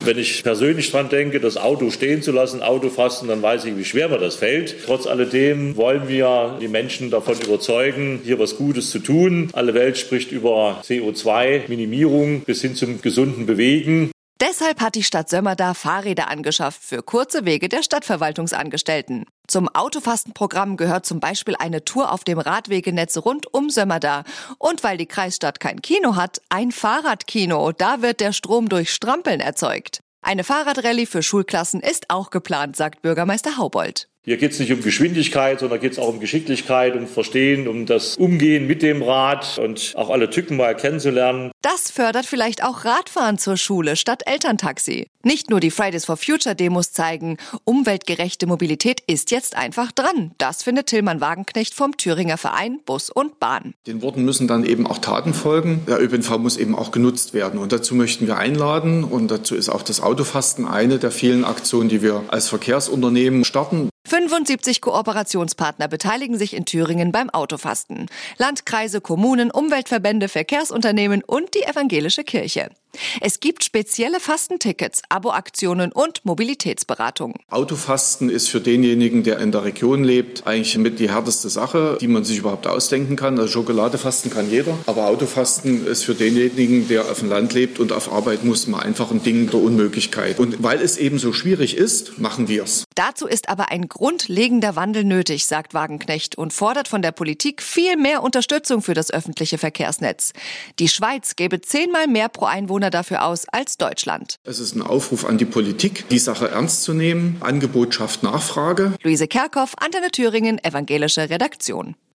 Wenn ich persönlich dran denke, das Auto stehen zu lassen, Autofasten, dann weiß ich, wie schwer mir das fällt. Trotz alledem wollen wir die Menschen davon überzeugen, hier was Gutes zu tun. Alle Welt spricht über CO2-Minimierung bis hin zum gesunden Bewegen. Deshalb hat die Stadt Sömmerda Fahrräder angeschafft für kurze Wege der Stadtverwaltungsangestellten. Zum Autofastenprogramm gehört zum Beispiel eine Tour auf dem Radwegenetz rund um Sömmerda. Und weil die Kreisstadt kein Kino hat, ein Fahrradkino. Da wird der Strom durch Strampeln erzeugt. Eine Fahrradrallye für Schulklassen ist auch geplant, sagt Bürgermeister Haubold. Hier geht es nicht um Geschwindigkeit, sondern geht es auch um Geschicklichkeit, um Verstehen, um das Umgehen mit dem Rad und auch alle Tücken mal kennenzulernen. Das fördert vielleicht auch Radfahren zur Schule statt Elterntaxi. Nicht nur die Fridays for Future Demos zeigen, umweltgerechte Mobilität ist jetzt einfach dran. Das findet Tillmann Wagenknecht vom Thüringer Verein Bus und Bahn. Den Worten müssen dann eben auch Taten folgen. Der ÖPNV muss eben auch genutzt werden. Und dazu möchten wir einladen. Und dazu ist auch das Autofasten eine der vielen Aktionen, die wir als Verkehrsunternehmen starten. 75 Kooperationspartner beteiligen sich in Thüringen beim Autofasten. Landkreise, Kommunen, Umweltverbände, Verkehrsunternehmen und die evangelische Kirche. Es gibt spezielle Fastentickets, Abo-Aktionen und Mobilitätsberatung. Autofasten ist für denjenigen, der in der Region lebt, eigentlich mit die härteste Sache, die man sich überhaupt ausdenken kann. Also Schokoladefasten kann jeder, aber Autofasten ist für denjenigen, der auf dem Land lebt und auf Arbeit muss, mal einfach ein Ding der Unmöglichkeit. Und weil es eben so schwierig ist, machen wir es. Dazu ist aber ein grundlegender Wandel nötig, sagt Wagenknecht und fordert von der Politik viel mehr Unterstützung für das öffentliche Verkehrsnetz. Die Schweiz gäbe 10-mal mehr pro Einwohner dafür aus als Deutschland. Es ist ein Aufruf an die Politik, die Sache ernst zu nehmen. Angebot schafft Nachfrage. Luise Kerkhoff, Antenne Thüringen, evangelische Redaktion.